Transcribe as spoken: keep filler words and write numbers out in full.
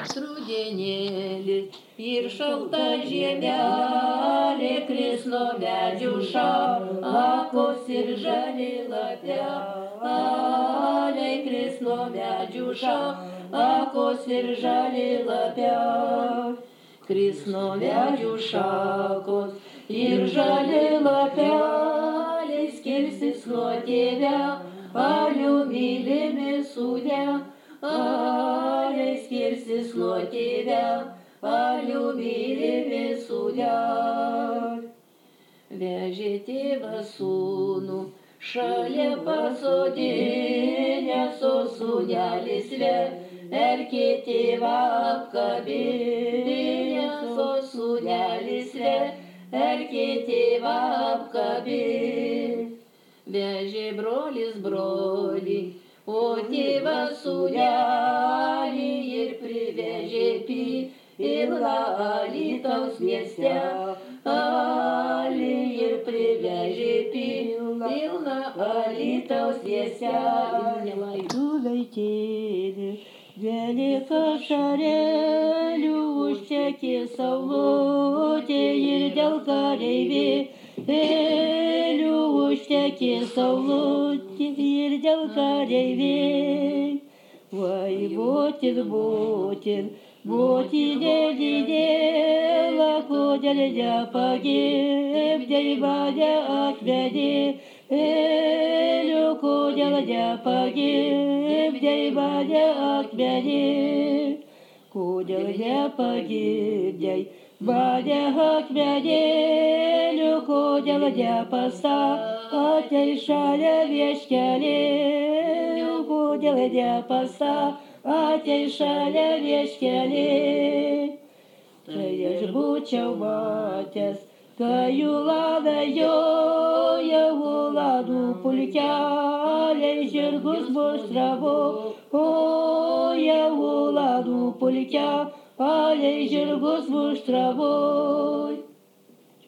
rudenėlis ir šalta žiemelė, krislo medžių šakos ir žali lapeliai, krislo medžių šakos ir žali lapeliai, krislo medžių šakos ir žali lapeliai, skirsis nuo tėvelių mylimi sūneliai, skirsis nuo tėvelių mylimi sūneliai. Vežė tėvas sūnų šalia pasodinęs, o sūnelis verkė tėvą apkabinęs, o sūnelis verkė tėvą apkabinęs. Vežė brolis brolį, o tėvas sūnelį ir privežė pilną Alytaus miestelį, ir privežė pilną Alytaus miestelį. Sulaitėlį, dvylika šarelių užtekė saulutė ir dėl kareivėlių užtekė saulutė ir dėl kareivėlių. Vai motin, motin, motinė didelė, kodėl nepagimdei mane akmenėliu, kodėl nepagimdei mane akmenėliu, kodėl nepagimdei mane akmenėliu, kodėl nepastatei šalia vieškelėliu, kodėl nepastatei šalia vieškelėliu. Tai aš būčiau matęs, kai Ulana joja, Ulanų pulkeliai žirgus muštravoja, Ulanų pulkeliai žirgus muštravoja.